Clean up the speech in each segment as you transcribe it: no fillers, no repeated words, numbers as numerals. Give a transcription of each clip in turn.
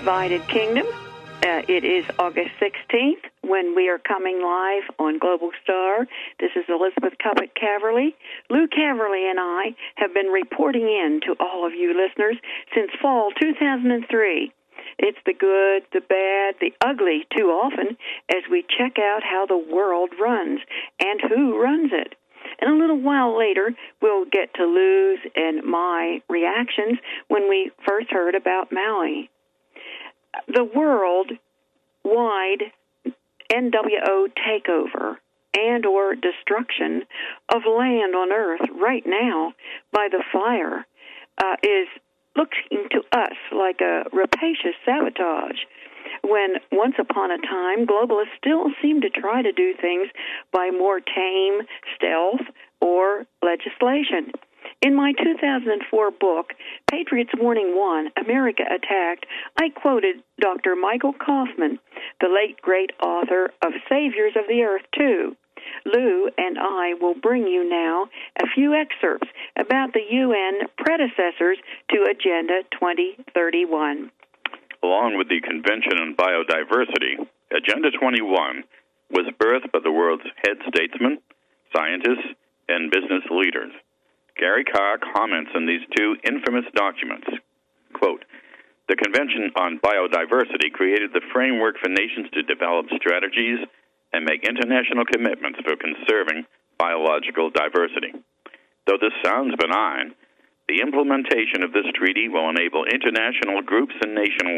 Divided Kingdom. It is August 16th when we are coming live on Global Star. This is Elizabeth Cuppet Caverly. Lou Caverly and I have been reporting in to all of you listeners since fall 2003. It's the good, the bad, the ugly too often as we check out how the world runs and who runs it. And a little while later, we'll get to Lou's and my reactions when we first heard about Maui. The world-wide NWO takeover and or destruction of land on Earth right now by the fire is looking to us like a rapacious sabotage, when once upon a time globalists still seem to try to do things by more tame stealth or legislation. In my 2004 book, Patriots Warning 1, America Attacked, I quoted Dr. Michael Kaufman, the late great author of Saviors of the Earth 2. Lou and I will bring you now a few excerpts about the UN predecessors to Agenda 2031. Along with the Convention on Biodiversity, Agenda 21 was birthed by the world's head statesmen, scientists, and business leaders. Gary Carr comments on these two infamous documents. Quote, "The Convention on Biodiversity created the framework for nations to develop strategies and make international commitments for conserving biological diversity. Though this sounds benign, the implementation of this treaty will enable international groups and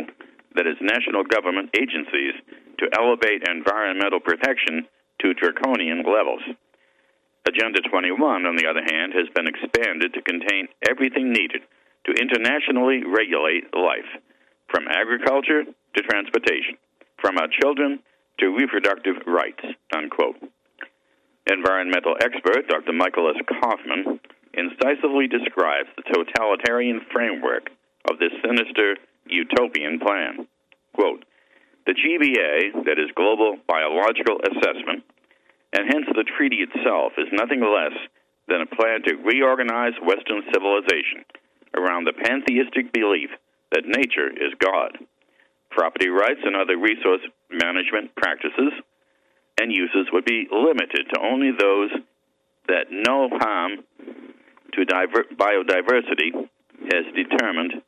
national government agencies to elevate environmental protection to draconian levels. Agenda 21, on the other hand, has been expanded to contain everything needed to internationally regulate life, from agriculture to transportation, from our children to reproductive rights," unquote. Environmental expert Dr. Michael S. Kaufman incisively describes the totalitarian framework of this sinister utopian plan. Quote, "The GBA, that is Global Biological Assessment, and hence the treaty itself, is nothing less than a plan to reorganize Western civilization around the pantheistic belief that nature is God. Property rights and other resource management practices and uses would be limited to only those that no harm to biodiversity as determined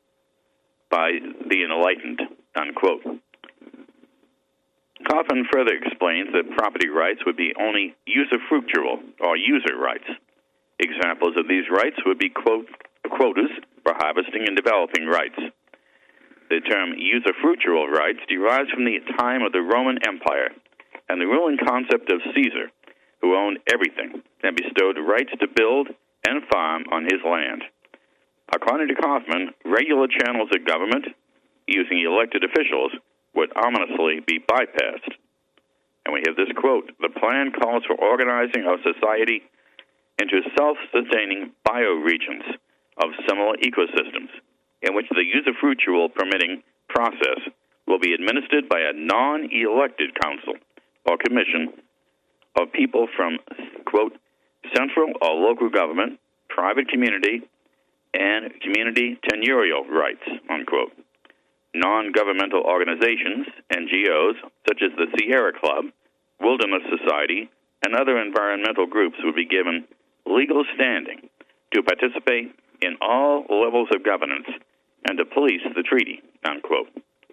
by the enlightened," unquote. Kaufman further explains that property rights would be only usufructual or user rights. Examples of these rights would be quotas for harvesting and developing rights. The term usufructual rights derives from the time of the Roman Empire and the ruling concept of Caesar, who owned everything and bestowed rights to build and farm on his land. According to Kaufman, regular channels of government, using elected officials, would ominously be bypassed. And we have this quote, "The plan calls for organizing our society into self-sustaining bioregions of similar ecosystems, in which the usufructual permitting process will be administered by a non-elected council or commission of people from," quote, "central or local government, private community, and community tenurial rights," unquote. Non-governmental organizations, NGOs, such as the Sierra Club, Wilderness Society, and other environmental groups would be given legal standing to participate in all levels of governance and to police the treaty, unquote.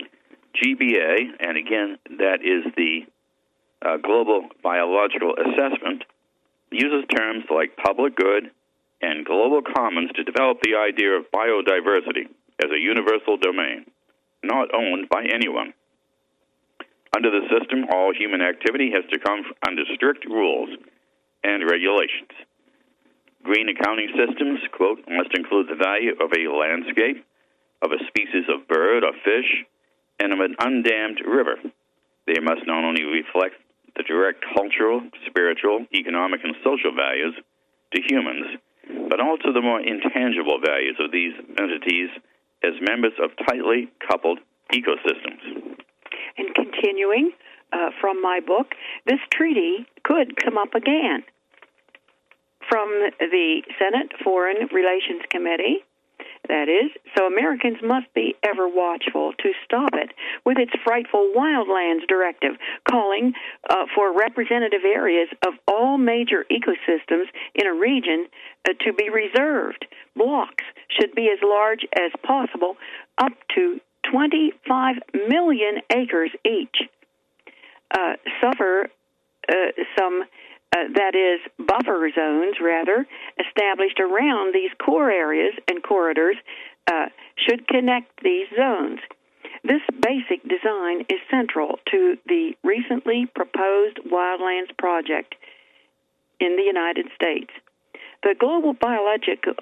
GBA, and again, that is the Global Biological Assessment, uses terms like public good and global commons to develop the idea of biodiversity as a universal domain, not owned by anyone. Under the system, all human activity has to come under strict rules and regulations. Green accounting systems, quote, "must include the value of a landscape, of a species of bird or fish, and of an undammed river. They must not only reflect the direct cultural, spiritual, economic, and social values to humans, but also the more intangible values of these entities as members of tightly coupled ecosystems." And continuing from my book, this treaty could come up again. From the Senate Foreign Relations Committee, that is, so Americans must be ever watchful to stop it with its frightful Wildlands Directive, calling for representative areas of all major ecosystems in a region to be reserved. Blocks should be as large as possible, up to 25 million acres each. That is, buffer zones, rather, established around these core areas and corridors should connect these zones. This basic design is central to the recently proposed Wildlands Project in the United States. The Global Biological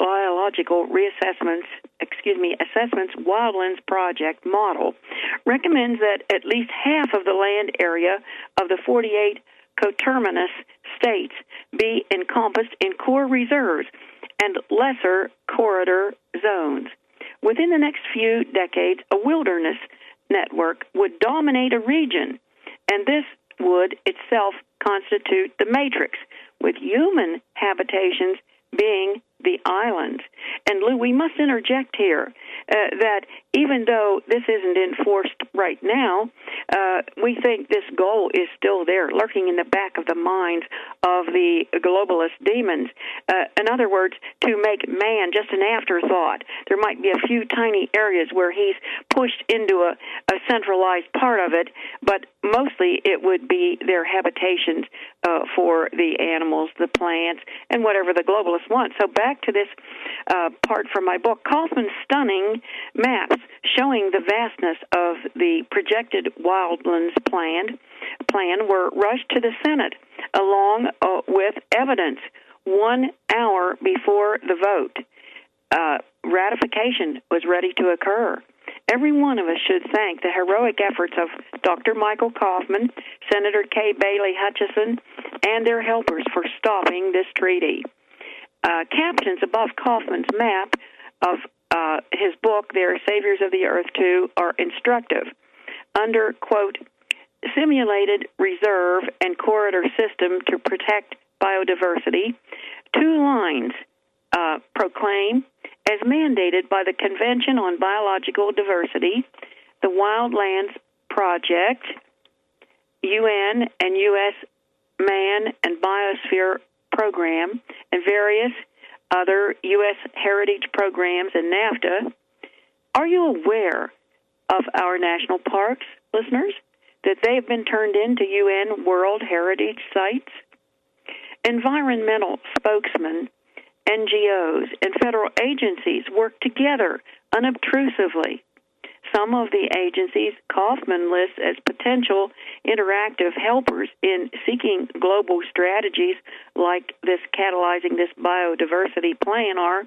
Assessments Wildlands Project model recommends that at least half of the land area of the 48 coterminous states be encompassed in core reserves and lesser corridor zones. Within the next few decades, a wilderness network would dominate a region, and this would itself constitute the matrix, with human habitations being the islands. And Lou, we must interject here that even though this isn't enforced right now, we think this goal is still there, lurking in the back of the minds of the globalist demons. In other words, to make man just an afterthought. There might be a few tiny areas where he's pushed into a centralized part of it, but mostly it would be their habitations for the animals, the plants, and whatever the globalists want. So back to this part from my book, Kaufman's stunning maps showing the vastness of the projected wildlands plan were rushed to the Senate along with evidence 1 hour before the vote. Ratification was ready to occur. Every one of us should thank the heroic efforts of Dr. Michael Kaufman, Senator Kay Bailey Hutchison, and their helpers for stopping this treaty. Captions above Kaufman's map of his book, Their Saviors of the Earth 2, are instructive. Under, quote, simulated reserve and corridor system to protect biodiversity, 2 lines proclaim, as mandated by the Convention on Biological Diversity, the Wildlands Project, UN and U.S. Man and Biosphere Program, and various other U.S. heritage programs and NAFTA. Are you aware of our national parks, listeners, that they have been turned into UN World Heritage Sites? Environmental spokesmen, NGOs, and federal agencies work together unobtrusively. Some of the agencies Kaufman lists as potential interactive helpers in seeking global strategies like this catalyzing this biodiversity plan are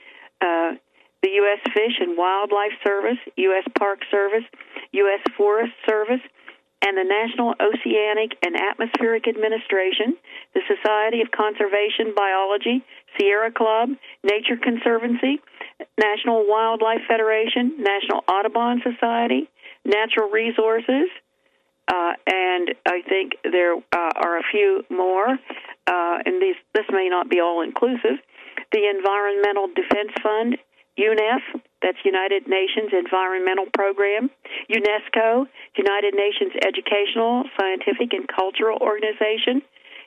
the U.S. Fish and Wildlife Service, U.S. Park Service, U.S. Forest Service, and the National Oceanic and Atmospheric Administration, the Society of Conservation Biology, Sierra Club, Nature Conservancy, National Wildlife Federation, National Audubon Society, Natural Resources, and I think there are a few more, and this may not be all-inclusive. The Environmental Defense Fund, UNEF, that's United Nations Environmental Program, UNESCO, United Nations Educational, Scientific, and Cultural Organization,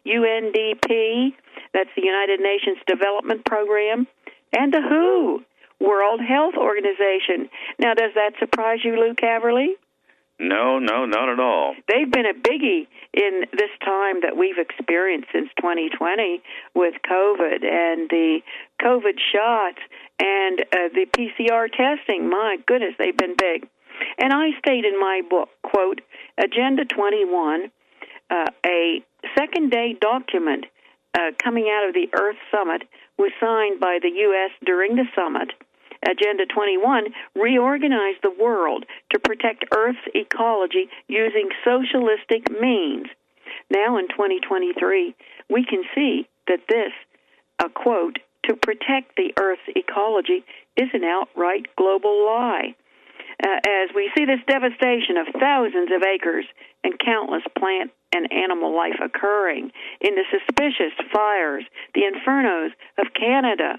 UNDP, that's the United Nations Development Program, and the WHO, World Health Organization. Now, does that surprise you, Lou Caverly? No, not at all. They've been a biggie in this time that we've experienced since 2020 with COVID and the COVID shots and the PCR testing. My goodness, they've been big. And I state in my book, quote, Agenda 21, a second-day document coming out of the Earth Summit was signed by the U.S. during the summit. Agenda 21 reorganized the world to protect Earth's ecology using socialistic means. Now in 2023, we can see that this, quote, to protect the Earth's ecology is an outright global lie. As we see this devastation of thousands of acres and countless plant and animal life occurring in the suspicious fires, the infernos of Canada,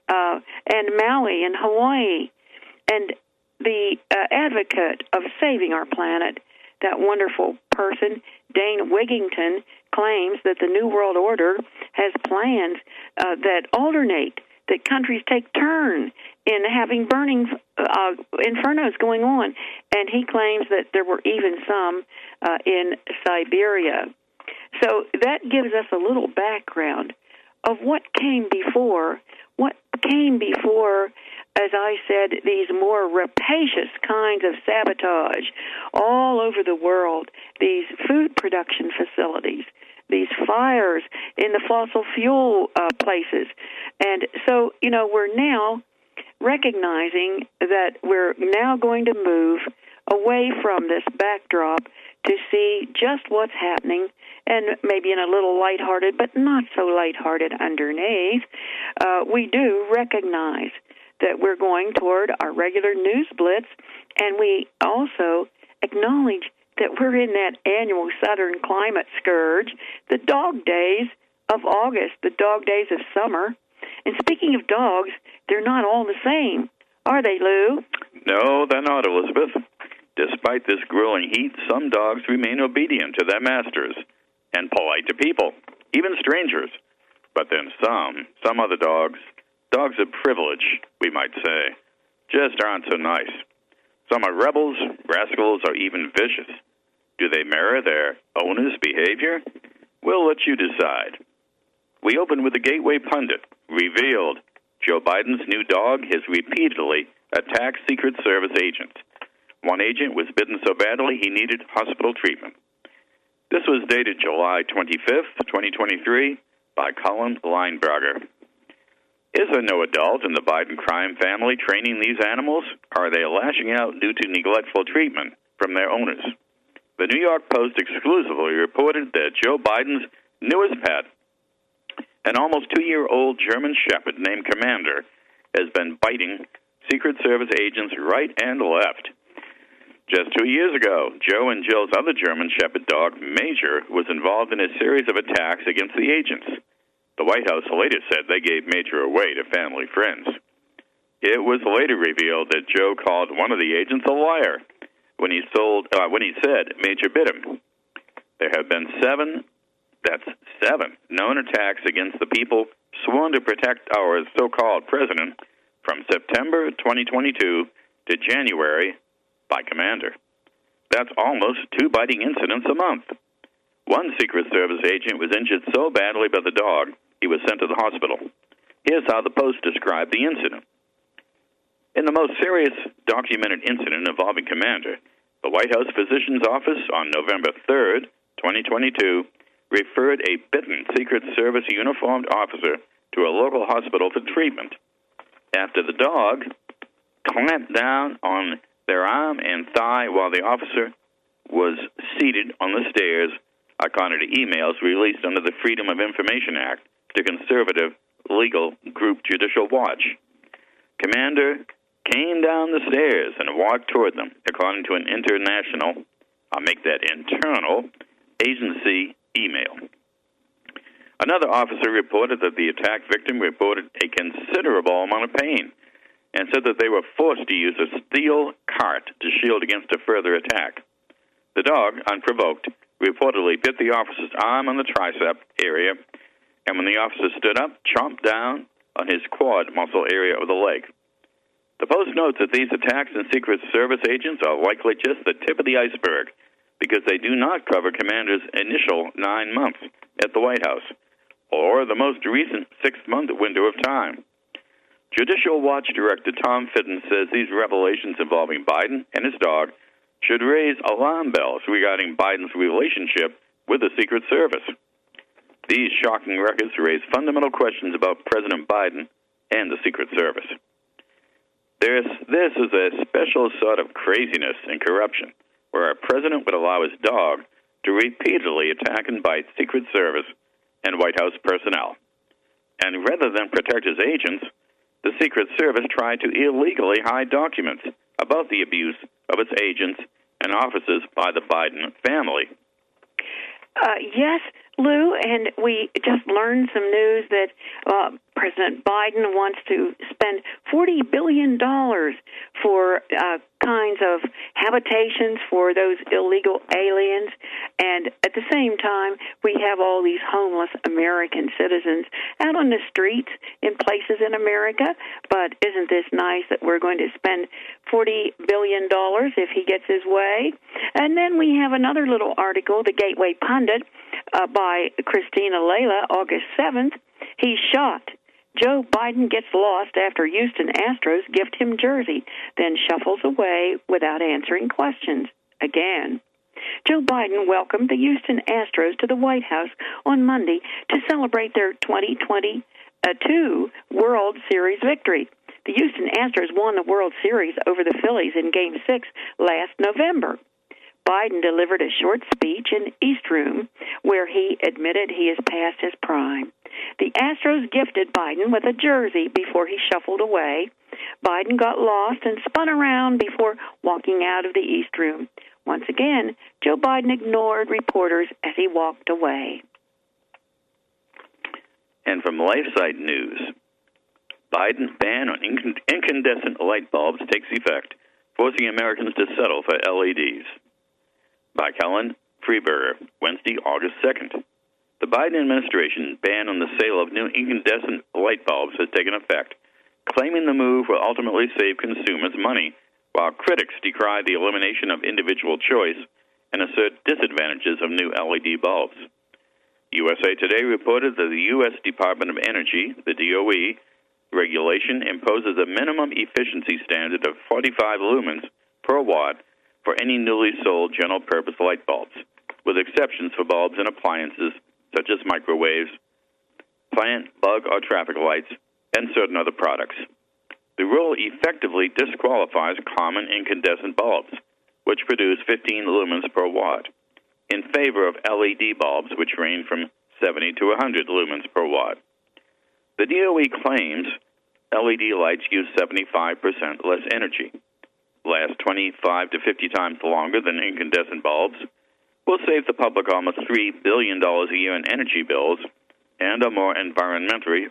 and Maui and Hawaii. And the advocate of saving our planet, that wonderful person, Dane Wigington, claims that the New World Order has plans that alternate, that countries take turn in having burning infernos going on. And he claims that there were even some in Siberia. So that gives us a little background of what came before. What came before, as I said, these more rapacious kinds of sabotage all over the world, these food production facilities, these fires in the fossil fuel places. And so, we're now recognizing that we're now going to move away from this backdrop to see just what's happening, and maybe in a little lighthearted, but not so lighthearted underneath. We do recognize that we're going toward our regular news blitz, and we also acknowledge that we're in that annual southern climate scourge, the dog days of August, the dog days of summer. And speaking of dogs, they're not all the same, are they, Lou? No, they're not, Elizabeth. Despite this grueling heat, some dogs remain obedient to their masters and polite to people, even strangers. But then some other dogs of privilege, we might say, just aren't so nice. Some are rebels, rascals, or even vicious. Do they mirror their owner's behavior? We'll let you decide. We open with the Gateway Pundit, revealed Joe Biden's new dog has repeatedly attacked Secret Service agents. One agent was bitten so badly he needed hospital treatment. This was dated July 25th, 2023, by Colin Lineberger. Is there no adult in the Biden crime family training these animals? Or are they lashing out due to neglectful treatment from their owners? The New York Post exclusively reported that Joe Biden's newest pet, an almost 2-year-old German Shepherd named Commander, has been biting Secret Service agents right and left. Just 2 years ago, Joe and Jill's other German Shepherd dog, Major, was involved in a series of attacks against the agents. The White House later said they gave Major away to family friends. It was later revealed that Joe called one of the agents a liar when he said Major bit him. There have been seven known attacks against the people sworn to protect our so-called president from September 2022 to January by Commander. That's almost 2 biting incidents a month. One Secret Service agent was injured so badly by the dog, he was sent to the hospital. Here's how the Post described the incident. In the most serious documented incident involving Commander, the White House Physician's Office on November 3rd, 2022, referred a bitten Secret Service uniformed officer to a local hospital for treatment. After the dog clamped down on their arm and thigh while the officer was seated on the stairs, according to emails released under the Freedom of Information Act to conservative legal group Judicial Watch. Commander came down the stairs and walked toward them, according to an international, I'll make that internal, agency email. Another officer reported that the attack victim reported a considerable amount of pain and said that they were forced to use a steel cart to shield against a further attack. The dog, unprovoked, reportedly bit the officer's arm on the tricep area, and when the officer stood up, chomped down on his quad muscle area of the leg. The Post notes that these attacks in Secret Service agents are likely just the tip of the iceberg because they do not cover Commander's initial 9 months at the White House or the most recent 6-month window of time. Judicial Watch Director Tom Fitton says these revelations involving Biden and his dog should raise alarm bells regarding Biden's relationship with the Secret Service. These shocking records raise fundamental questions about President Biden and the Secret Service. This is a special sort of craziness and corruption where our president would allow his dog to repeatedly attack and bite Secret Service and White House personnel. And rather than protect his agents, the Secret Service tried to illegally hide documents about the abuse of its agents and officers by the Biden family. Yes, Lou, and we just learned some news that President Biden wants to spend $40 billion for kinds of habitations for those illegal aliens. And at the same time, we have all these homeless American citizens out on the streets in places in America. But isn't this nice that we're going to spend $40 billion if he gets his way? And then we have another little article, the Gateway Pundit, by Christina Layla, August 7th. He's shot. Joe Biden gets lost after Houston Astros gift him jersey, then shuffles away without answering questions again. Joe Biden welcomed the Houston Astros to the White House on Monday to celebrate their 2022 World Series victory. The Houston Astros won the World Series over the Phillies in Game 6 last November. Biden delivered a short speech in East Room where he admitted he is past his prime. The Astros gifted Biden with a jersey before he shuffled away. Biden got lost and spun around before walking out of the East Room. Once again, Joe Biden ignored reporters as he walked away. And from LifeSite News, Biden's ban on incandescent light bulbs takes effect, forcing Americans to settle for LEDs. By Helen Freeberger, Wednesday, August 2nd. The Biden administration ban on the sale of new incandescent light bulbs has taken effect, claiming the move will ultimately save consumers money, while critics decry the elimination of individual choice and assert disadvantages of new LED bulbs. USA Today reported that the U.S. Department of Energy, the DOE, regulation imposes a minimum efficiency standard of 45 lumens per watt for any newly sold general-purpose light bulbs, with exceptions for bulbs and appliances such as microwaves, plant, bug, or traffic lights, and certain other products. The rule effectively disqualifies common incandescent bulbs, which produce 15 lumens per watt, in favor of LED bulbs, which range from 70 to 100 lumens per watt. The DOE claims LED lights use 75% less energy, last 25 to 50 times longer than incandescent bulbs, will save the public almost $3 billion a year in energy bills, and are more environmentally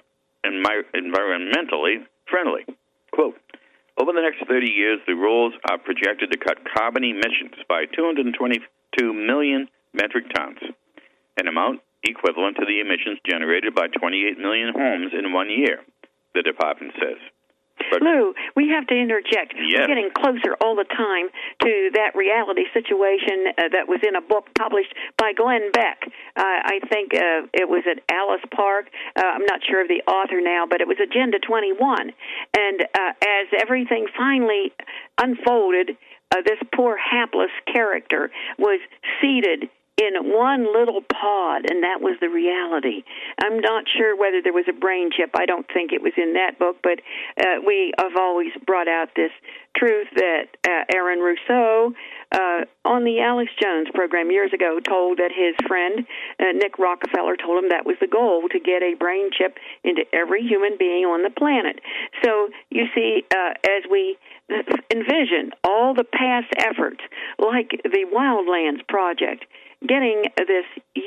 friendly. Quote, over the next 30 years, the rules are projected to cut carbon emissions by 222 million metric tons, an amount equivalent to the emissions generated by 28 million homes in 1 year, the department says. But, Lou, we have to interject. Yes. We're getting closer all the time to that reality situation that was in a book published by Glenn Beck. I think it was at Alice Park. I'm not sure of the author now, but it was Agenda 21. And as everything finally unfolded, this poor hapless character was seated in one little pod, and that was the reality. I'm not sure whether there was a brain chip. I don't think it was in that book, but we have always brought out this truth that Aaron Rousseau, on the Alex Jones program years ago, told that his friend, Nick Rockefeller, told him that was the goal, to get a brain chip into every human being on the planet. So, you see, as we envision all the past efforts, like the Wildlands Project, getting this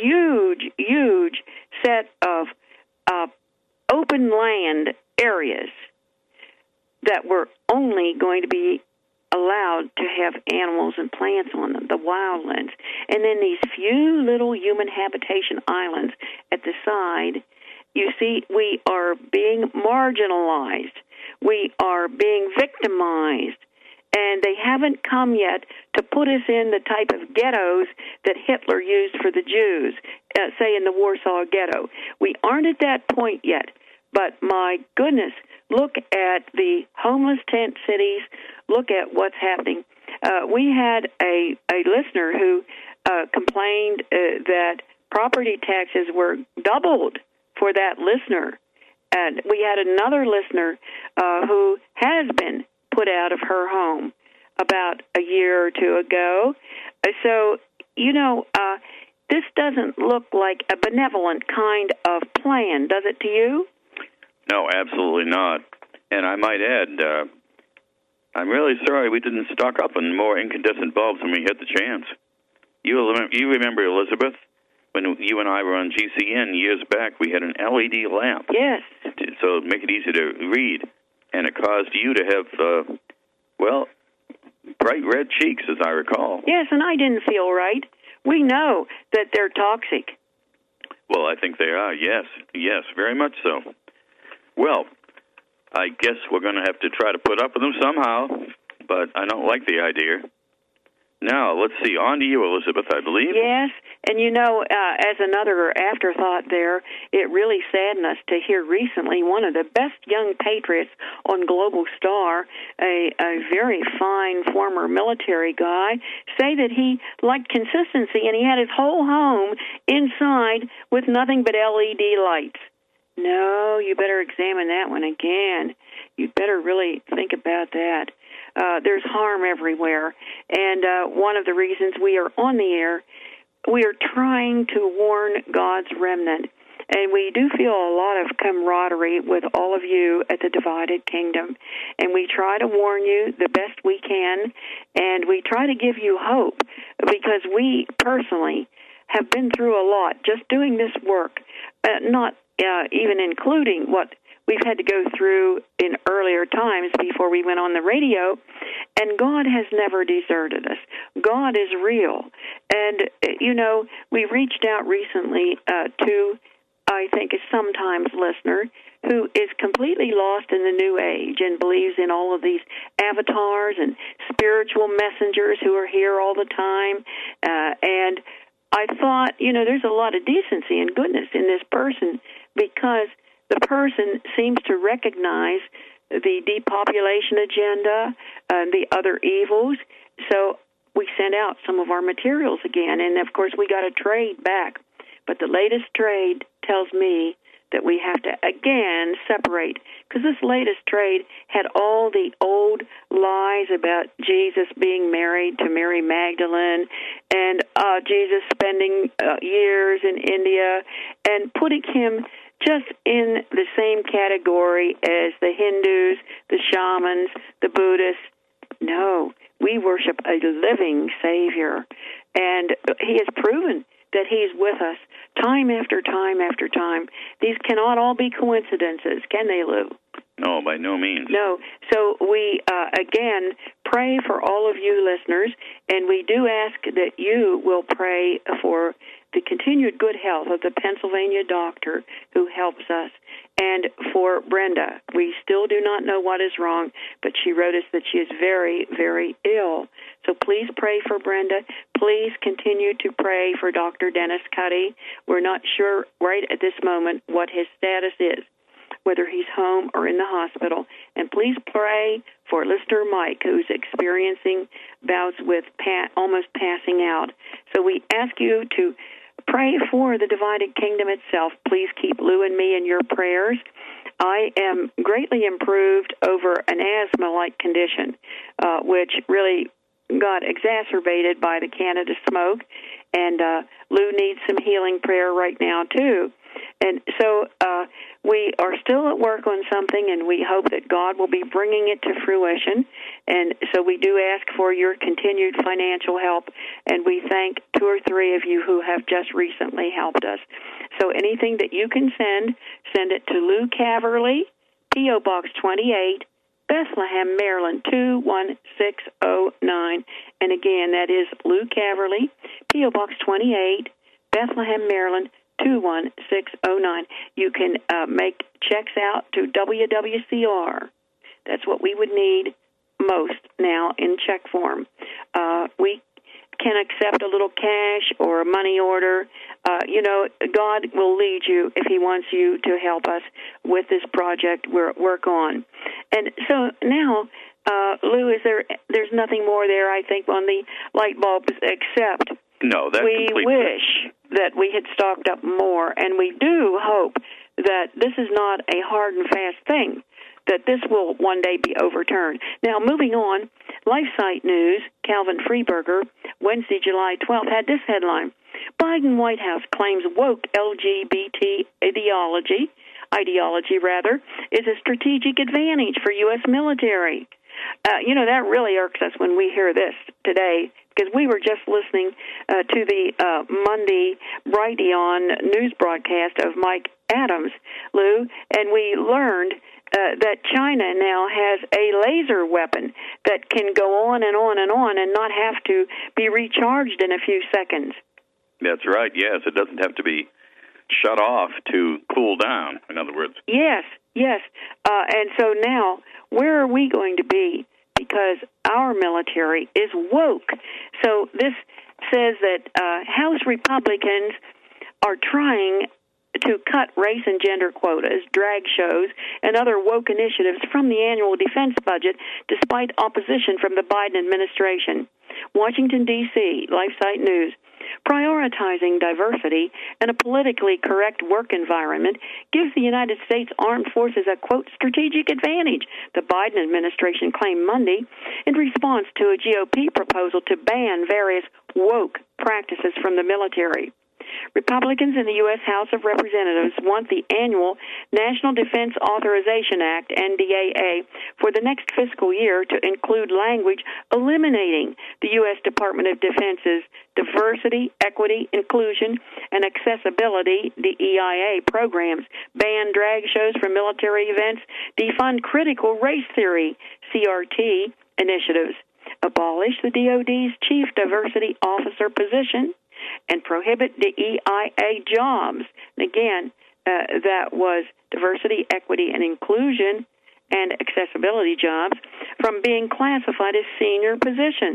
huge set of open land areas that were only going to be allowed to have animals and plants on them, the wildlands, and then these few little human habitation islands at the side. You see, we are being marginalized. We are being victimized. And they haven't come yet to put us in the type of ghettos that Hitler used for the Jews, say in the Warsaw Ghetto. We aren't at that point yet, but my goodness, look at the homeless tent cities, look at what's happening. We had a listener who complained that property taxes were doubled for that listener. And we had another listener who has been put out of her home about a year or two ago. So, this doesn't look like a benevolent kind of plan, does it to you? no, absolutely not. And I might add, I'm really sorry we didn't stock up on more incandescent bulbs when we had the chance. You remember Elizabeth, when you and I were on GCN years back, we had an LED lamp. Yes. So it'd make it easy to read. And it caused you to have, bright red cheeks, as I recall. Yes, and I didn't feel right. We know that they're toxic. Well, I think they are, yes, very much so. Well, I guess we're going to have to try to put up with them somehow, but I don't like the idea. Now, let's see, on to you, Elizabeth, I believe. Yes, and as another afterthought there, it really saddened us to hear recently one of the best young patriots on Global Star, a very fine former military guy, say that he liked consistency and he had his whole home inside with nothing but LED lights. No, you better examine that one again. You'd better really think about that. There's harm everywhere, and one of the reasons we are on the air, we are trying to warn God's remnant, and we do feel a lot of camaraderie with all of you at the Divided Kingdom, and we try to warn you the best we can, and we try to give you hope, because we personally have been through a lot just doing this work, not even including what we've had to go through in earlier times before we went on the radio, and God has never deserted us. God is real. And, we reached out recently to, I think, a sometimes listener who is completely lost in the New Age and believes in all of these avatars and spiritual messengers who are here all the time. And I thought, there's a lot of decency and goodness in this person, because the person seems to recognize the depopulation agenda and the other evils. So we sent out some of our materials again, and of course we got a trade back. But the latest trade tells me that we have to again separate, because this latest trade had all the old lies about Jesus being married to Mary Magdalene and Jesus spending years in India, and putting him just in the same category as the Hindus, the shamans, the Buddhists. No, we worship a living Savior, and he has proven that he's with us time after time after time. These cannot all be coincidences, can they, Lou? No, by no means. No. So we, again, pray for all of you listeners, and we do ask that you will pray for the continued good health of the Pennsylvania doctor who helps us, and for Brenda. We still do not know what is wrong, but she wrote us that she is very, very ill. So please pray for Brenda. Please continue to pray for Dr. Dennis Cuddy. We're not sure right at this moment what his status is, whether he's home or in the hospital. And please pray for Lister Mike, who's experiencing bouts with almost passing out. So we ask you to pray for the Divided Kingdom itself. Please keep Lou and me in your prayers. I am greatly improved over an asthma-like condition, which really got exacerbated by the Canada smoke. And Lou needs some healing prayer right now, too. And so we are still at work on something, and we hope that God will be bringing it to fruition. And so we do ask for your continued financial help, and we thank 2 or 3 of you who have just recently helped us. So anything that you can send it to Lou Caverly, P.O. Box 28, Bethlehem, Maryland, 21609. And again, that is Lou Caverly, P.O. Box 28, Bethlehem, Maryland, 21609. You can make checks out to WWCR. That's what we would need most now in check form. We can accept a little cash or a money order. God will lead you if he wants you to help us with this project we're at work on. And so now, Lou, there's nothing more there, I think, on the light bulbs except we wish that we had stocked up more, and we do hope that this is not a hard and fast thing, that this will one day be overturned. Now, moving on, LifeSite News, Calvin Freeberger, Wednesday, July 12th, had this headline: Biden White House claims woke LGBT ideology is a strategic advantage for U.S. military. that really irks us when we hear this today, because we were just listening to the Monday Brighteon news broadcast of Mike Adams, Lou, and we learned that China now has a laser weapon that can go on and on and on and not have to be recharged in a few seconds. That's right, yes. It doesn't have to be shut off to cool down, in other words. Yes. And so now, where are we going to be? Because our military is woke. So this says that House Republicans are trying to cut race and gender quotas, drag shows, and other woke initiatives from the annual defense budget, despite opposition from the Biden administration. Washington, D.C., LifeSite News. Prioritizing diversity and a politically correct work environment gives the United States Armed Forces a, quote, strategic advantage, the Biden administration claimed Monday in response to a GOP proposal to ban various woke practices from the military. Republicans in the U.S. House of Representatives want the annual National Defense Authorization Act, NDAA, for the next fiscal year to include language eliminating the U.S. Department of Defense's Diversity, Equity, Inclusion, and Accessibility, the EIA, programs, ban drag shows from military events, defund critical race theory, CRT, initiatives, abolish the DoD's Chief Diversity Officer position, and prohibit the EIA jobs. And again, that was diversity, equity, and inclusion and accessibility jobs from being classified as senior positions.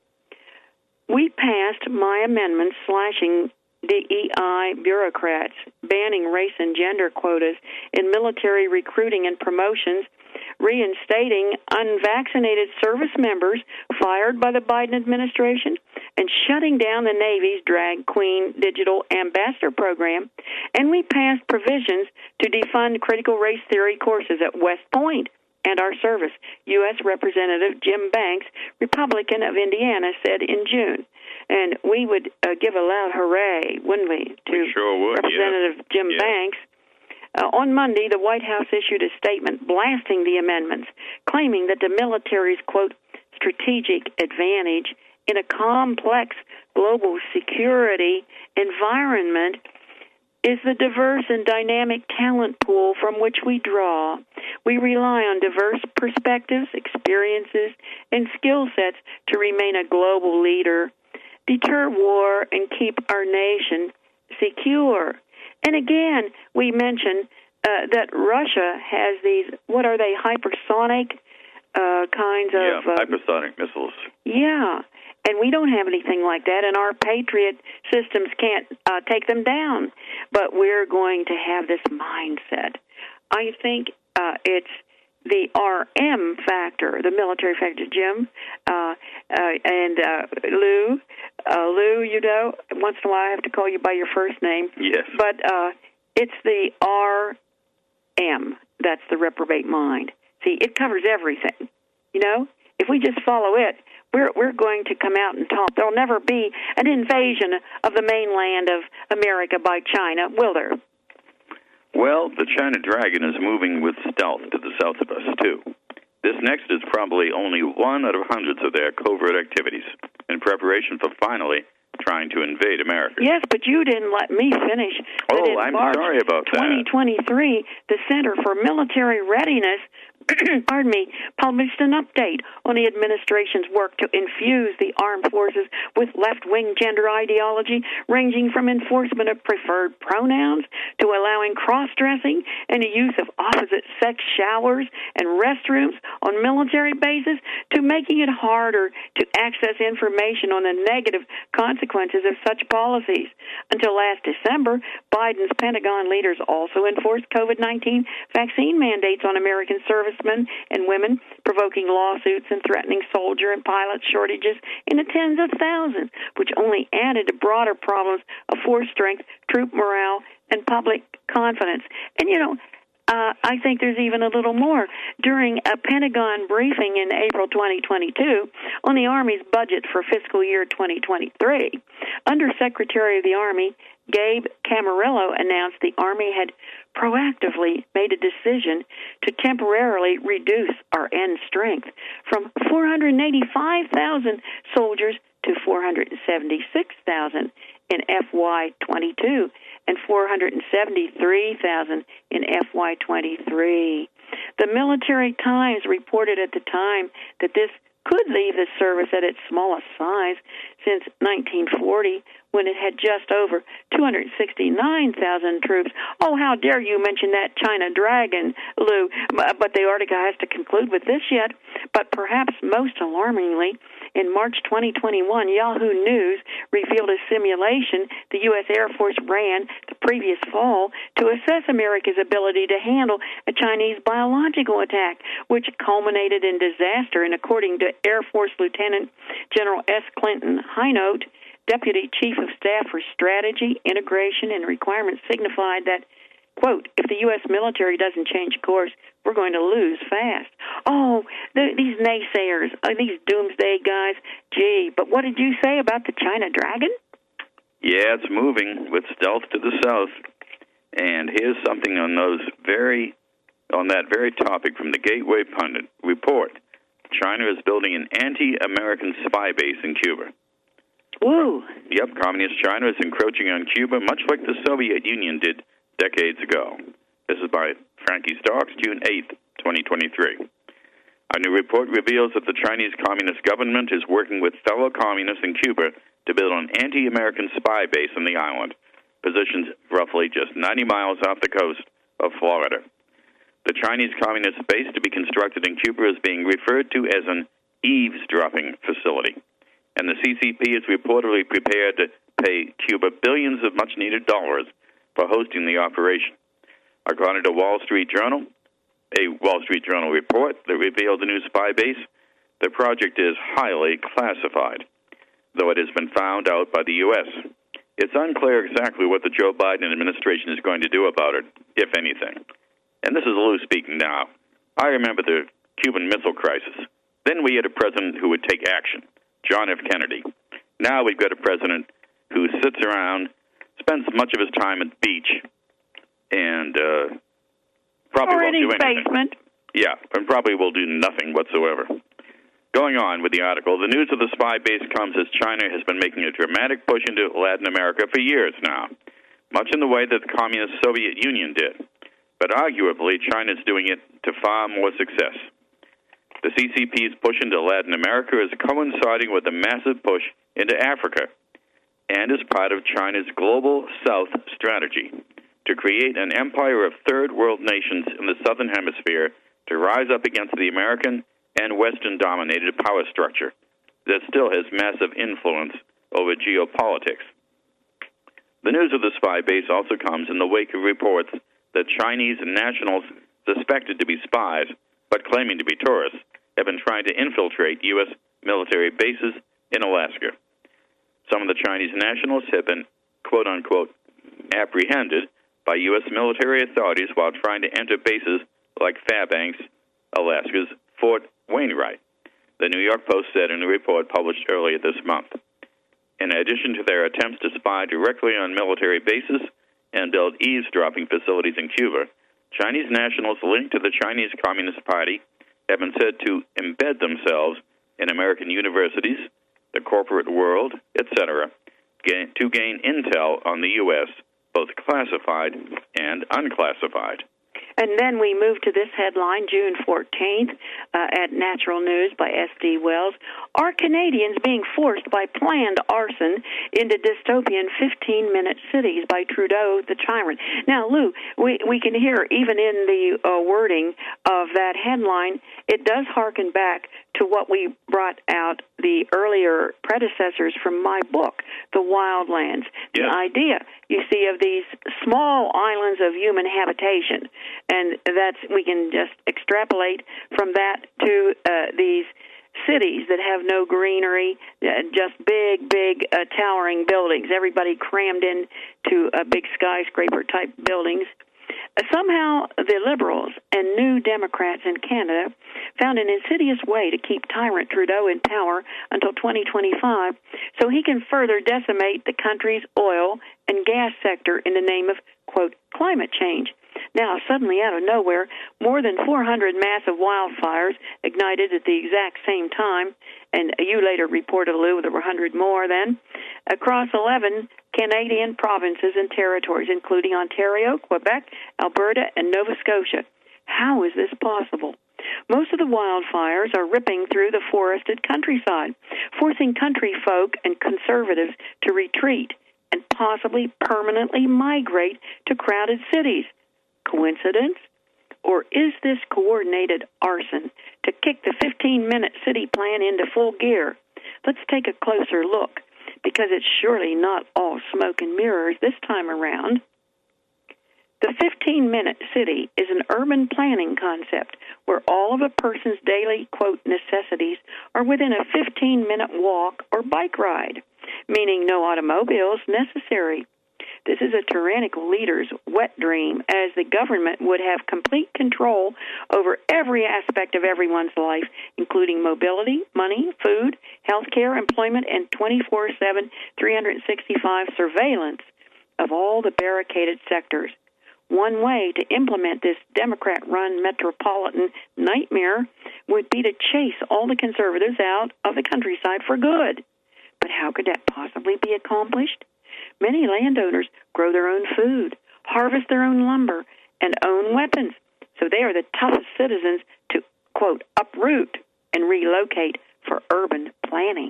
We passed my amendment slashing DEI bureaucrats, banning race and gender quotas in military recruiting and promotions, reinstating unvaccinated service members fired by the Biden administration, and shutting down the Navy's Drag Queen Digital Ambassador program. And we passed provisions to defund critical race theory courses at West Point and our service, U.S. Representative Jim Banks, Republican of Indiana, said in June. And we would give a loud hooray, wouldn't we, to we sure would, Representative Jim Banks. On Monday, the White House issued a statement blasting the amendments, claiming that the military's, quote, strategic advantage in a complex global security environment is the diverse and dynamic talent pool from which we draw. We rely on diverse perspectives, experiences, and skill sets to remain a global leader, deter war, and keep our nation secure. And again, we mentioned that Russia has these, what are they, hypersonic kinds of... Yeah, hypersonic missiles. Yeah, and we don't have anything like that, and our Patriot systems can't take them down. But we're going to have this mindset. I think it's the RM factor, the military factor, Jim, and Lou. Lou, you know, once in a while I have to call you by your first name. Yes. But it's the RM. That's the reprobate mind. See, it covers everything. You know, if we just follow it, we're going to come out on top. There'll never be an invasion of the mainland of America by China, will there? Well, the China Dragon is moving with stealth to the south of us, too. This next is probably only one out of hundreds of their covert activities in preparation for finally trying to invade America. Yes, but you didn't let me finish. Oh, I'm sorry about that. 2023, the Center for Military Readiness pardon me, published an update on the administration's work to infuse the armed forces with left-wing gender ideology, ranging from enforcement of preferred pronouns to allowing cross-dressing and the use of opposite-sex showers and restrooms on military bases, to making it harder to access information on the negative consequences of such policies. Until last December, Biden's Pentagon leaders also enforced COVID-19 vaccine mandates on American servicemen and women, provoking lawsuits and threatening soldier and pilot shortages in the tens of thousands, which only added to broader problems of force strength, troop morale, and public confidence. And, you know, I think there's even a little more. During a Pentagon briefing in April 2022 on the Army's budget for fiscal year 2023, Undersecretary of the Army Gabe Camarillo announced the Army had proactively made a decision to temporarily reduce our end strength from 485,000 soldiers to 476,000 in FY22 and 473,000 in FY23. The Military Times reported at the time that this could leave the service at its smallest size since 1940, when it had just over 269,000 troops. Oh, how dare you mention that China Dragon, Lou. But the article has to conclude with this yet. But perhaps most alarmingly, in March 2021, Yahoo News revealed a simulation the U.S. Air Force ran the previous fall to assess America's ability to handle a Chinese biological attack, which culminated in disaster. And according to Air Force Lieutenant General S. Clinton Hinote, Deputy Chief of Staff for Strategy, Integration, and Requirements, signified that, quote, if the U.S. military doesn't change course, we're going to lose fast. Oh, these naysayers, these doomsday guys, gee, but what did you say about the China Dragon? Yeah, it's moving with stealth to the south. And here's something on that very topic from the Gateway Pundit report. China is building an anti-American spy base in Cuba. Woo. Yep, Communist China is encroaching on Cuba, much like the Soviet Union did decades ago. This is by Frankie Starks, June 8, 2023. A new report reveals that the Chinese Communist government is working with fellow communists in Cuba to build an anti-American spy base on the island, positioned roughly just 90 miles off the coast of Florida. The Chinese Communist base to be constructed in Cuba is being referred to as an eavesdropping facility, and the CCP is reportedly prepared to pay Cuba billions of much-needed dollars for hosting the operation. According to Wall Street Journal, a Wall Street Journal report that revealed the new spy base, the project is highly classified, though it has been found out by the U.S. It's unclear exactly what the Joe Biden administration is going to do about it, if anything. And this is Lou speaking now. I remember the Cuban Missile Crisis. Then we had a president who would take action, John F. Kennedy. Now we've got a president who sits around, spends much of his time at the beach, and probably won't do anything. Basement. Yeah, and probably will do nothing whatsoever. Going on with the article, the news of the spy base comes as China has been making a dramatic push into Latin America for years now, much in the way that the communist Soviet Union did. But arguably, China is doing it to far more success. The CCP's push into Latin America is coinciding with a massive push into Africa and is part of China's Global South strategy to create an empire of third-world nations in the Southern Hemisphere to rise up against the American and Western-dominated power structure that still has massive influence over geopolitics. The news of the spy base also comes in the wake of reports that Chinese nationals suspected to be spies but claiming to be tourists have been trying to infiltrate U.S. military bases in Alaska. Some of the Chinese nationals have been, quote-unquote, apprehended by U.S. military authorities while trying to enter bases like Fairbanks, Alaska's Fort Wainwright, the New York Post said in a report published earlier this month. In addition to their attempts to spy directly on military bases and build eavesdropping facilities in Cuba, Chinese nationals linked to the Chinese Communist Party have been said to embed themselves in American universities, the corporate world, etc., to gain intel on the U.S., both classified and unclassified. And then we move to this headline, June 14th, at Natural News by S.D. Wells. Are Canadians being forced by planned arson into dystopian 15-minute cities by Trudeau the tyrant? Now, Lou, we can hear, even in the wording of that headline, it does harken back to what we brought out the earlier predecessors from my book, The Wildlands. The idea, you see, of these small islands of human habitation, and we can just extrapolate from that to these cities that have no greenery, just big, towering buildings, everybody crammed into big skyscraper-type buildings. Somehow, the Liberals and New Democrats in Canada found an insidious way to keep tyrant Trudeau in power until 2025 so he can further decimate the country's oil and gas sector in the name of, quote, climate change. Now, suddenly out of nowhere, more than 400 massive wildfires ignited at the exact same time, and you later reported, Lou, there were 100 more then, across 11 Canadian provinces and territories, including Ontario, Quebec, Alberta, and Nova Scotia. How is this possible? Most of the wildfires are ripping through the forested countryside, forcing country folk and conservatives to retreat and possibly permanently migrate to crowded cities. Coincidence? Or is this coordinated arson to kick the 15-minute city plan into full gear? Let's take a closer look, because it's surely not all smoke and mirrors this time around. The 15-minute city is an urban planning concept where all of a person's daily, quote, necessities are within a 15-minute walk or bike ride, meaning no automobiles necessary. This is a tyrannical leader's wet dream, as the government would have complete control over every aspect of everyone's life, including mobility, money, food, health care, employment, and 24/7, 365 surveillance of all the barricaded sectors. One way to implement this Democrat-run metropolitan nightmare would be to chase all the conservatives out of the countryside for good. But how could that possibly be accomplished? Many landowners grow their own food, harvest their own lumber, and own weapons, so they are the toughest citizens to, quote, uproot and relocate for urban planning.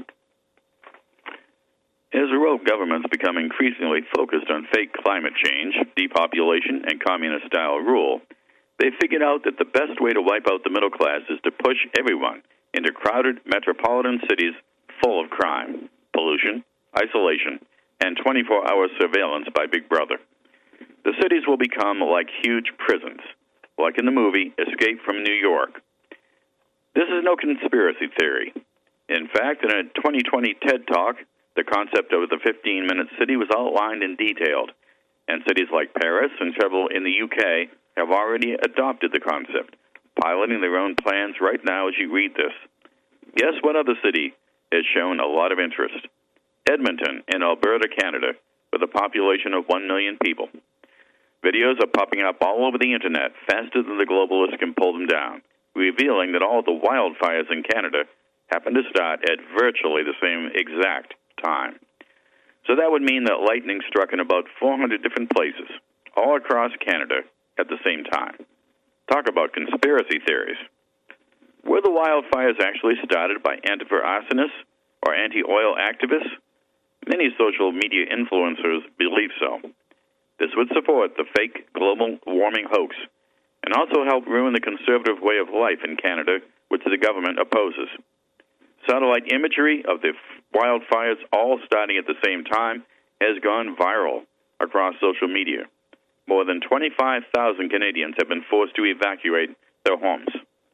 As the world governments become increasingly focused on fake climate change, depopulation, and communist-style rule, they figured out that the best way to wipe out the middle class is to push everyone into crowded metropolitan cities full of crime, pollution, isolation, and 24-hour surveillance by Big Brother. The cities will become like huge prisons, like in the movie Escape from New York. This is no conspiracy theory. In fact, in a 2020 TED Talk, the concept of the 15-minute city was outlined and detailed, and cities like Paris and several in the UK have already adopted the concept, piloting their own plans right now as you read this. Guess what other city has shown a lot of interest? Edmonton in Alberta, Canada, with a population of 1 million people. Videos are popping up all over the internet faster than the globalists can pull them down, revealing that all the wildfires in Canada happen to start at virtually the same exact time. So that would mean that lightning struck in about 400 different places, all across Canada at the same time. Talk about conspiracy theories. Were the wildfires actually started by anti-arsonists or anti-oil activists? Many social media influencers believe so. This would support the fake global warming hoax and also help ruin the conservative way of life in Canada, which the government opposes. Satellite imagery of the wildfires all starting at the same time has gone viral across social media. More than 25,000 Canadians have been forced to evacuate their homes.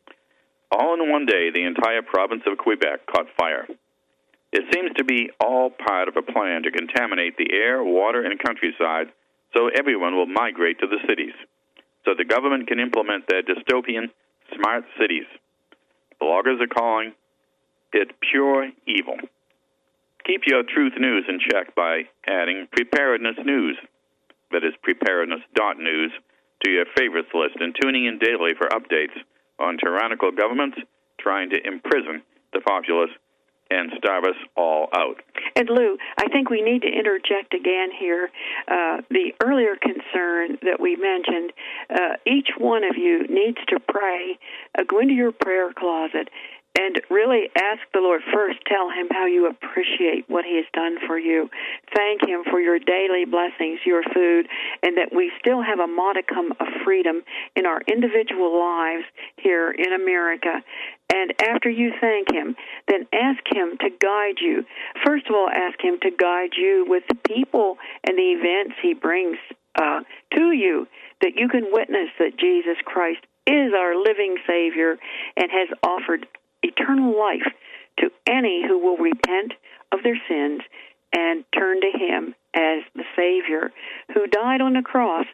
All in one day, the entire province of Quebec caught fire. It seems to be all part of a plan to contaminate the air, water, and countryside so everyone will migrate to the cities, so the government can implement their dystopian smart cities. Bloggers are calling it pure evil. Keep your truth news in check by adding Preparedness News, that is preparedness.news, to your favorites list and tuning in daily for updates on tyrannical governments trying to imprison the populace and starve us all out. And Lou, I think we need to interject again here. The earlier concern that we mentioned, each one of you needs to pray, go into your prayer closet, and really ask the Lord first. Tell Him how you appreciate what He has done for you. Thank Him for your daily blessings, your food, and that we still have a modicum of freedom in our individual lives here in America. And after you thank Him, then ask Him to guide you. First of all, ask Him to guide you with the people and the events He brings to you, that you can witness that Jesus Christ is our living Savior and has offered eternal life to any who will repent of their sins and turn to Him as the Savior who died on the cross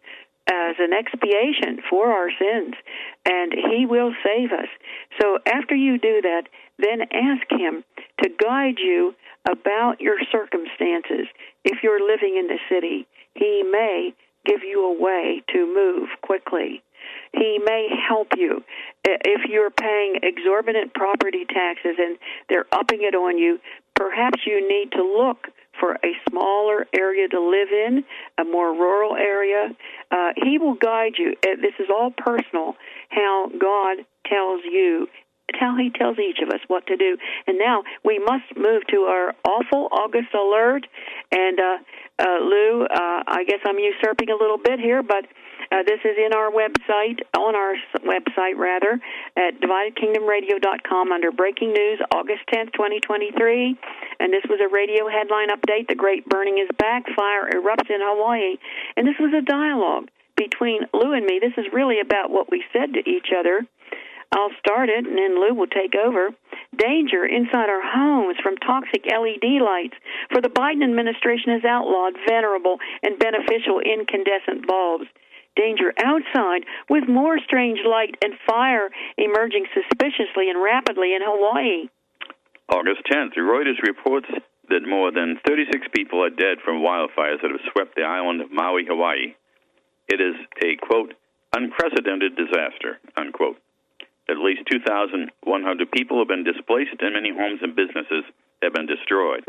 as an expiation for our sins, and He will save us. So after you do that, then ask Him to guide you about your circumstances. If you're living in the city, He may give you a way to move quickly. He may help you. If you're paying exorbitant property taxes and they're upping it on you, perhaps you need to look for a smaller area to live in, a more rural area. He will guide you. This is all personal, how God tells you, how He tells each of us what to do. And now we must move to our awful August alert. And Lou, I guess I'm usurping a little bit here, but this is in our website, on our website rather, at dividedkingdomradio.com under Breaking News, August 10th, 2023. And this was a radio headline update. The Great Burning is back. Fire erupts in Hawaii. And this was a dialogue between Lou and me. This is really about what we said to each other. I'll start it, and then Lou will take over. Danger inside our homes from toxic LED lights. For the Biden administration has outlawed venerable and beneficial incandescent bulbs. Danger outside with more strange light and fire emerging suspiciously and rapidly in Hawaii. August 10th, Reuters reports that more than 36 people are dead from wildfires that have swept the island of Maui, Hawaii. It is a, quote, unprecedented disaster, unquote. At least 2,100 people have been displaced and many homes and businesses have been destroyed.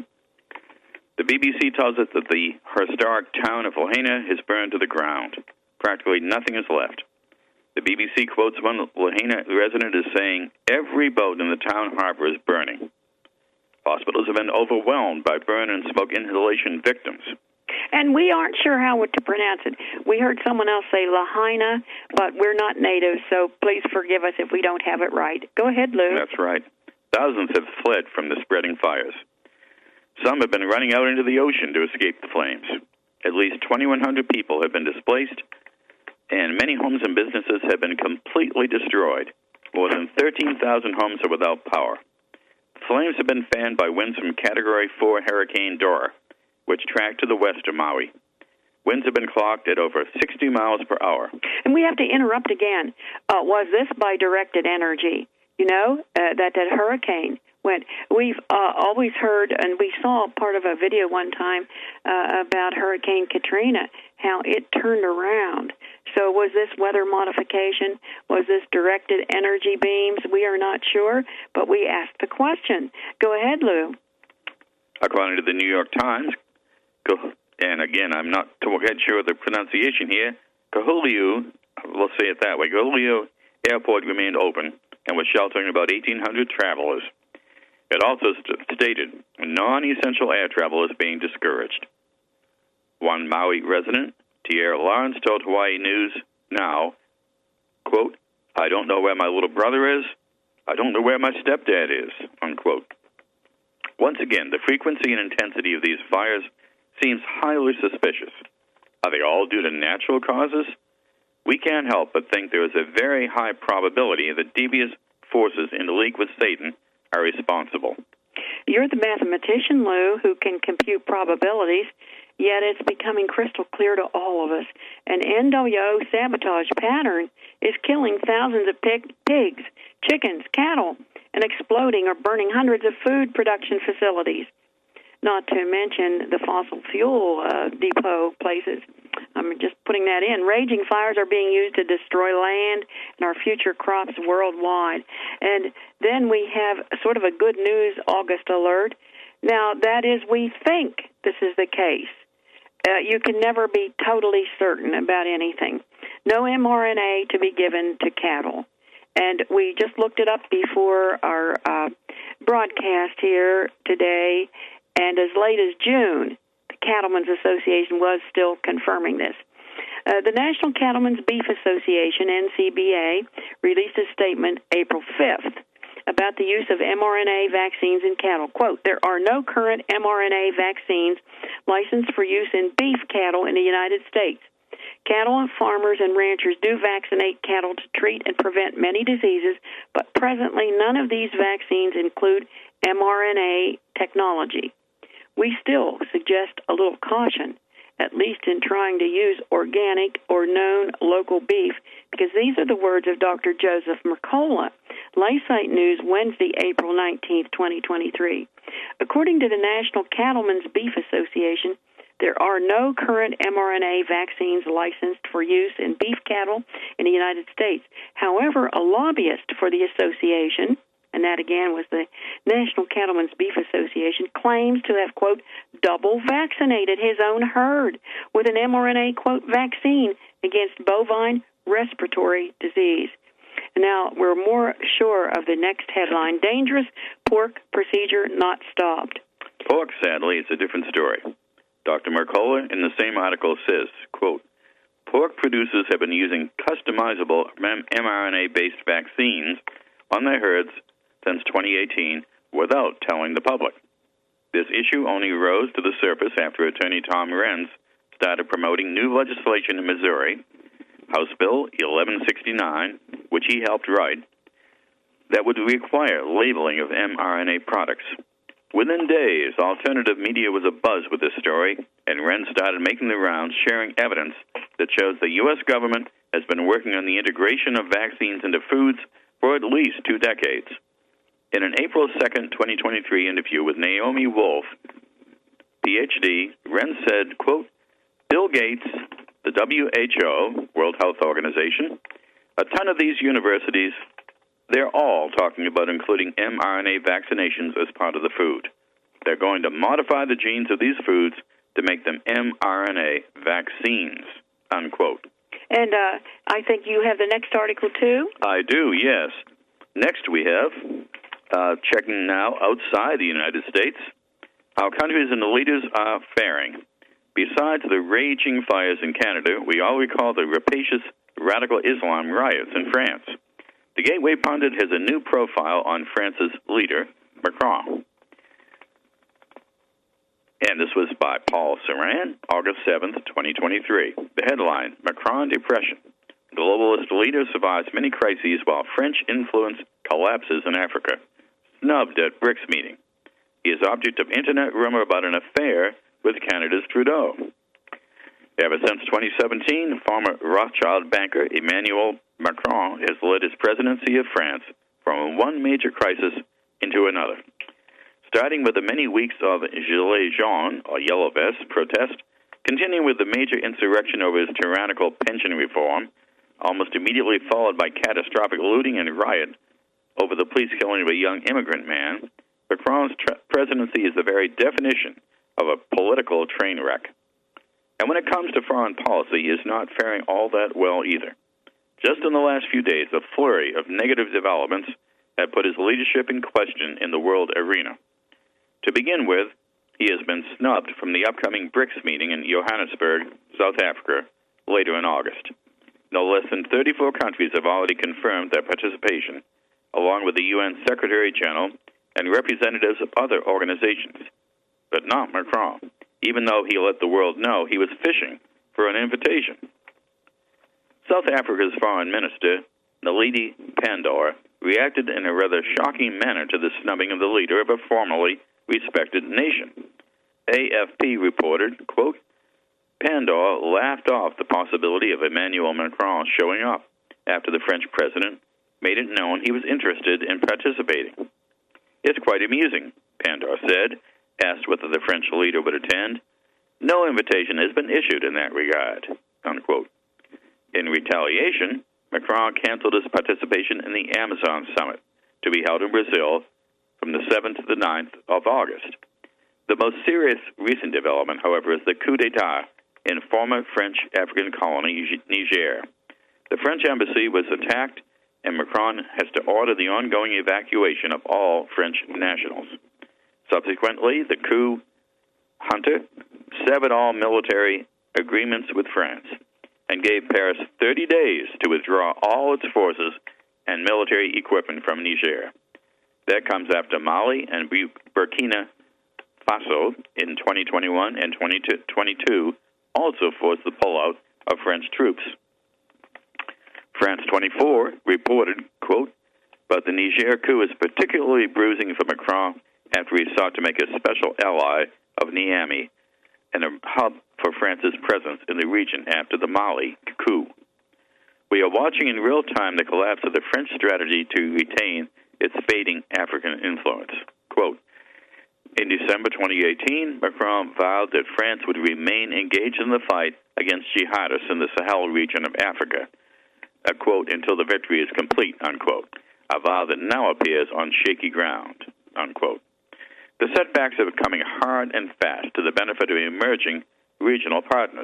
The BBC tells us that the historic town of Lahaina is burned to the ground. Practically nothing is left. The BBC quotes one Lahaina resident as saying, every boat in the town harbor is burning. Hospitals have been overwhelmed by burn and smoke inhalation victims. And we aren't sure how to pronounce it. We heard someone else say Lahaina, but we're not natives, so please forgive us if we don't have it right. Go ahead, Lou. That's right. Thousands have fled from the spreading fires. Some have been running out into the ocean to escape the flames. At least 2,100 people have been displaced, and many homes and businesses have been completely destroyed. More than 13,000 homes are without power. The flames have been fanned by winds from Category 4 Hurricane Dora, which tracked to the west of Maui. Winds have been clocked at over 60 miles per hour. And we have to interrupt again. Was this by directed energy? You know, that hurricane went. We've always heard, and we saw part of a video one time about Hurricane Katrina, how it turned around. So was this weather modification? Was this directed energy beams? We are not sure, but we asked the question. Go ahead, Lou. According to the New York Times, and again, I'm not sure of the pronunciation here, Kahului, we'll say it that way, Kahului Airport remained open and was sheltering about 1,800 travelers. It also stated non-essential air travel is being discouraged. One Maui resident, Tierra Lawrence, told Hawaii News Now, quote, I don't know where my little brother is. I don't know where my stepdad is, unquote. Once again, the frequency and intensity of these fires seems highly suspicious. Are they all due to natural causes? We can't help but think there is a very high probability that devious forces in league with Satan are responsible. You're the mathematician, Lou, who can compute probabilities, yet it's becoming crystal clear to all of us. An NWO sabotage pattern is killing thousands of pigs, chickens, cattle, and exploding or burning hundreds of food production facilities, not to mention the fossil fuel depot places. I'm just putting that in. Raging fires are being used to destroy land and our future crops worldwide. And then we have sort of a good news August alert. Now, that is, we think this is the case. You can never be totally certain about anything. No mRNA to be given to cattle. And we just looked it up before our broadcast here today, and as late as June, the Cattlemen's Association was still confirming this. The National Cattlemen's Beef Association, NCBA, released a statement April 5th about the use of mRNA vaccines in cattle. Quote, there are no current mRNA vaccines licensed for use in beef cattle in the United States. Cattle farmers and ranchers do vaccinate cattle to treat and prevent many diseases, but presently none of these vaccines include mRNA technology. We still suggest a little caution at least in trying to use organic or known local beef, because these are the words of Dr. Joseph Mercola. LifeSite News, Wednesday, April 19th, 2023. According to the National Cattlemen's Beef Association, there are no current mRNA vaccines licensed for use in beef cattle in the United States. However, a lobbyist for the association, and that again was the National Cattlemen's Beef Association, claims to have, quote, double vaccinated his own herd with an mRNA, quote, vaccine against bovine respiratory disease. Now, we're more sure of the next headline, dangerous pork procedure not stopped. Pork, sadly, is a different story. Dr. Mercola in the same article says, quote, pork producers have been using customizable mRNA-based vaccines on their herds since 2018 without telling the public. This issue only rose to the surface after Attorney Tom Renz started promoting new legislation in Missouri, House Bill 1169, which he helped write, that would require labeling of mRNA products. Within days, alternative media was abuzz with this story, and Renz started making the rounds, sharing evidence that shows the U.S. government has been working on the integration of vaccines into foods for at least 2 decades. In an April 2nd, 2023 interview with Naomi Wolf, Ph.D., Renz said, quote, Bill Gates, the WHO, World Health Organization, a ton of these universities, they're all talking about including mRNA vaccinations as part of the food. They're going to modify the genes of these foods to make them mRNA vaccines, unquote. And I think you have the next article, too? I do, yes. Next we have, checking now outside the United States, how countries and the leaders are faring. Besides the raging fires in Canada, we all recall the rapacious radical Islam riots in France. The Gateway Pundit has a new profile on France's leader, Macron. And this was by Paul Saran, August 7th, 2023. The headline, Macron Depression. Globalist leader survives many crises while French influence collapses in Africa. Snubbed at BRICS meeting. He is object of internet rumor about an affair with Canada's Trudeau. Ever since 2017, former Rothschild banker Emmanuel Macron has led his presidency of France from one major crisis into another. Starting with the many weeks of Gilets jaunes, or yellow vest, protest, continuing with the major insurrection over his tyrannical pension reform, almost immediately followed by catastrophic looting and riot over the police killing of a young immigrant man, Macron's presidency is the very definition of a political train wreck. And when it comes to foreign policy, he is not faring all that well either. Just in the last few days, a flurry of negative developments had put his leadership in question in the world arena. To begin with, he has been snubbed from the upcoming BRICS meeting in Johannesburg, South Africa, later in August. No less than 34 countries have already confirmed their participation, along with the UN Secretary General and representatives of other organizations. But not Macron, even though he let the world know he was fishing for an invitation. South Africa's Foreign Minister, Naledi Pandor, reacted in a rather shocking manner to the snubbing of the leader of a formerly respected nation. AFP reported, quote, Pandor laughed off the possibility of Emmanuel Macron showing up after the French president made it known he was interested in participating. It's quite amusing, Pandor said, asked whether the French leader would attend. No invitation has been issued in that regard, unquote. In retaliation, Macron canceled his participation in the Amazon Summit to be held in Brazil from the 7th to the 9th of August. The most serious recent development, however, is the coup d'etat in former French African colony Niger. The French embassy was attacked, and Macron has to order the ongoing evacuation of all French nationals. Subsequently, the coup junta severed all military agreements with France and gave Paris 30 days to withdraw all its forces and military equipment from Niger. That comes after Mali and Burkina Faso in 2021 and 2022 also forced the pullout of French troops. France 24 reported, quote, but the Niger coup is particularly bruising for Macron after he sought to make a special ally of Niamey and a hub for France's presence in the region after the Mali coup. We are watching in real time the collapse of the French strategy to retain its fading African influence. Quote, in December 2018, Macron vowed that France would remain engaged in the fight against jihadists in the Sahel region of Africa, quote, until the victory is complete, unquote, a vow that now appears on shaky ground, unquote. The setbacks are becoming hard and fast to the benefit of emerging regional partners.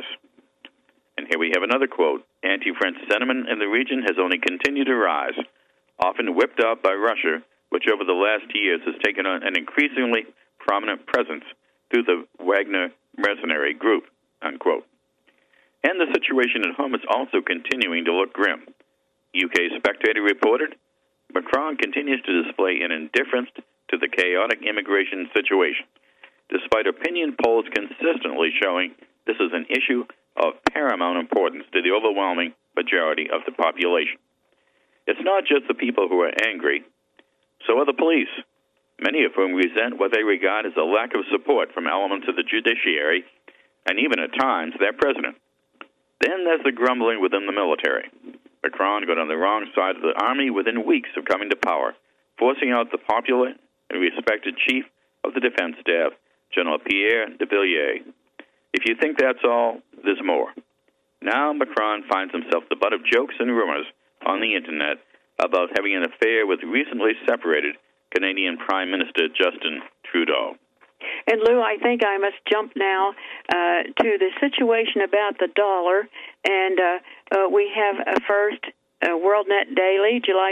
And here we have another quote. Anti-French sentiment in the region has only continued to rise, often whipped up by Russia, which over the last years has taken on an increasingly prominent presence through the Wagner mercenary group, unquote. And the situation at home is also continuing to look grim. UK Spectator reported, Macron continues to display an indifference to the chaotic immigration situation, despite opinion polls consistently showing this is an issue of paramount importance to the overwhelming majority of the population. It's not just the people who are angry, so are the police, many of whom resent what they regard as a lack of support from elements of the judiciary and even at times their president. Then there's the grumbling within the military. Macron got on the wrong side of the army within weeks of coming to power, forcing out the popular and respected chief of the defense staff, General Pierre de Villiers. If you think that's all, there's more. Now Macron finds himself the butt of jokes and rumors on the Internet about having an affair with recently separated Canadian Prime Minister Justin Trudeau. And, Lou, I think I must jump now to the situation about the dollar. And we have first WorldNet Daily, July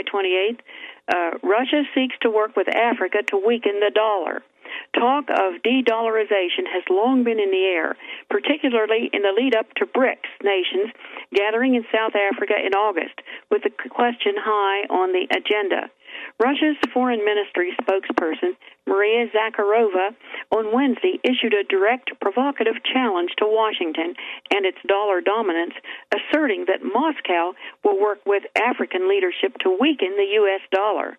28th. Russia seeks to work with Africa to weaken the dollar. Talk of de-dollarization has long been in the air, particularly in the lead-up to BRICS nations gathering in South Africa in August, with the question high on the agenda. Russia's foreign ministry spokesperson, Maria Zakharova, on Wednesday issued a direct, provocative challenge to Washington and its dollar dominance, asserting that Moscow will work with African leadership to weaken the U.S. dollar.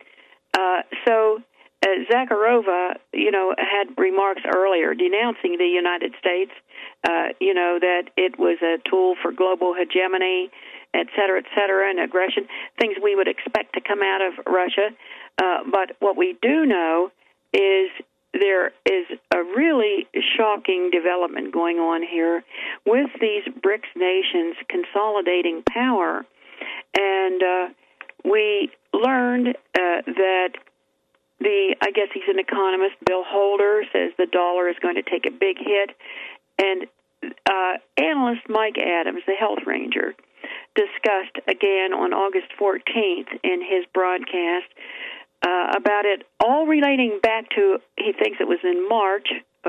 Zakharova, had remarks earlier denouncing the United States, that it was a tool for global hegemony, et cetera, and aggression, things we would expect to come out of Russia. But what we do know is there is a really shocking development going on here with these BRICS nations consolidating power. And we learned that I guess he's an economist, Bill Holder, says the dollar is going to take a big hit. And analyst Mike Adams, the health ranger, discussed again on August 14th in his broadcast about it, all relating back to, he thinks it was in March of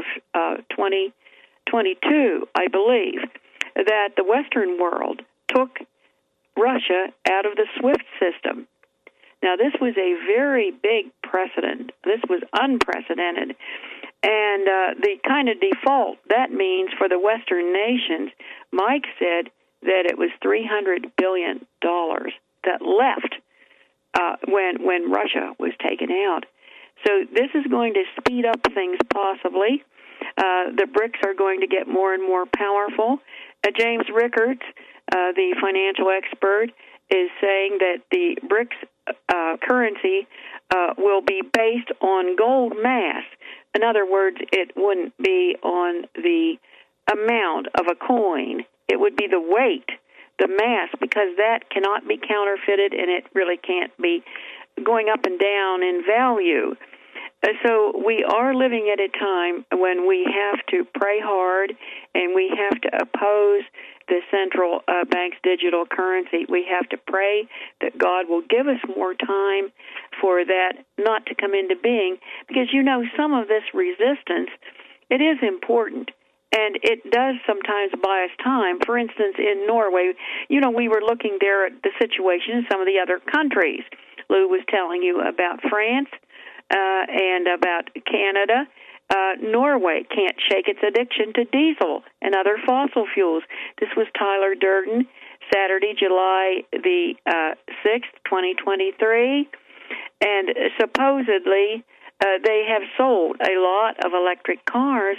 2022, I believe, that the Western world took Russia out of the SWIFT system. Now, this was a very big precedent. This was unprecedented. And the kind of default that means for the Western nations, Mike said that it was $300 billion that left when Russia was taken out. So this is going to speed up things possibly. The BRICS are going to get more and more powerful. James Rickards, the financial expert, is saying that the BRICS currency will be based on gold mass. In other words, it wouldn't be on the amount of a coin. It would be the weight, the mass, because that cannot be counterfeited and it really can't be going up and down in value. So we are living at a time when we have to pray hard and we have to oppose the central bank's digital currency. We have to pray that God will give us more time for that not to come into being, because some of this resistance, it is important. And it does sometimes buy us time. For instance, in Norway, we were looking there at the situation in some of the other countries. Lou was telling you about France and about Canada. Norway can't shake its addiction to diesel and other fossil fuels. This was Tyler Durden, Saturday, July the 6th, 2023. And supposedly they have sold a lot of electric cars,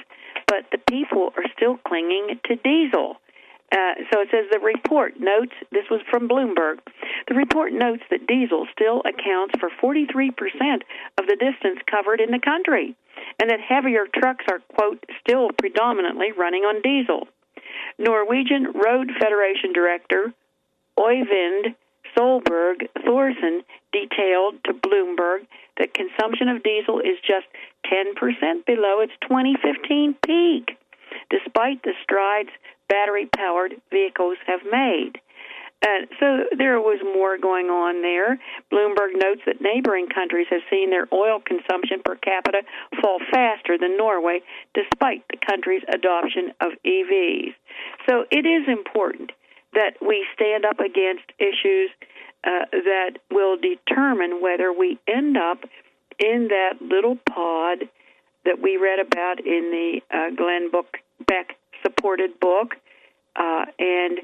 but the people are still clinging to diesel. So it says the report notes, this was from Bloomberg, the report notes that diesel still accounts for 43% of the distance covered in the country, and that heavier trucks are, quote, still predominantly running on diesel. Norwegian Road Federation Director Øyvind Solberg Thorsen detailed to Bloomberg that consumption of diesel is just 10% below its 2015 peak, despite the strides battery-powered vehicles have made. So there was more going on there. Bloomberg notes that neighboring countries have seen their oil consumption per capita fall faster than Norway, despite the country's adoption of EVs. So it is important that we stand up against issues that will determine whether we end up in that little pod that we read about in the Glenn Beck supported book, and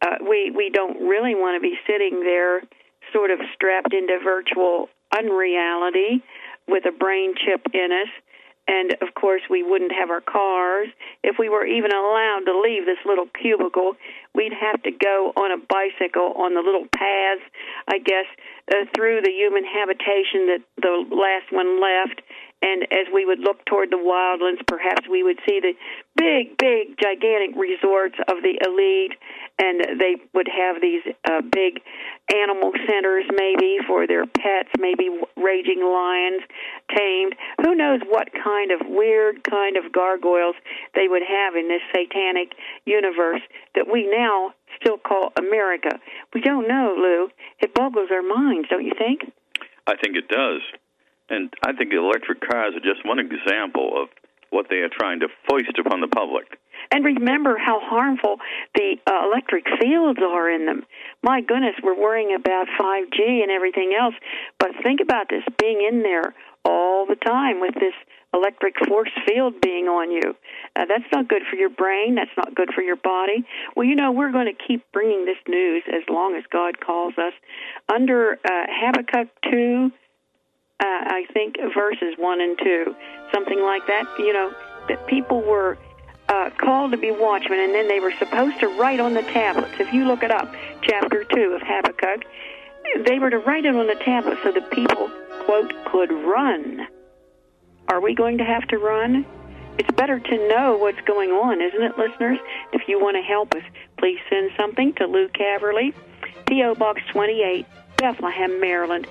we don't really want to be sitting there sort of strapped into virtual unreality with a brain chip in us. And, of course, we wouldn't have our cars. If we were even allowed to leave this little cubicle, we'd have to go on a bicycle on the little paths, I guess, through the human habitation that the last one left. And as we would look toward the wildlands, perhaps we would see the big, gigantic resorts of the elite, and they would have these big animal centers maybe for their pets, maybe raging lions tamed. Who knows what kind of weird kind of gargoyles they would have in this satanic universe that we now still call America. We don't know, Lou. It boggles our minds, don't you think? I think it does. And I think electric cars are just one example of what they are trying to foist upon the public. And remember how harmful the electric fields are in them. My goodness, we're worrying about 5G and everything else, but think about this, being in there all the time with this electric force field being on you. That's not good for your brain. That's not good for your body. Well, you know, we're going to keep bringing this news as long as God calls us. Under Habakkuk 2, I think verses 1 and 2, something like that, you know, that people were called to be watchmen, and then they were supposed to write on the tablets. If you look it up, chapter 2 of Habakkuk, they were to write it on the tablets so that people, quote, could run. Are we going to have to run? It's better to know what's going on, isn't it, listeners? If you want to help us, please send something to Lou Caverly, P.O. Box 28, Bethlehem, Maryland,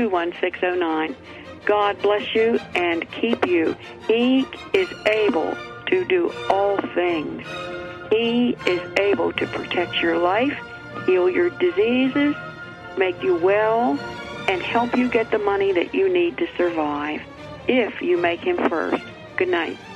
21609. God bless you and keep you. He is able to do all things. He is able to protect your life, heal your diseases, make you well, and help you get the money that you need to survive if you make him first. Good night.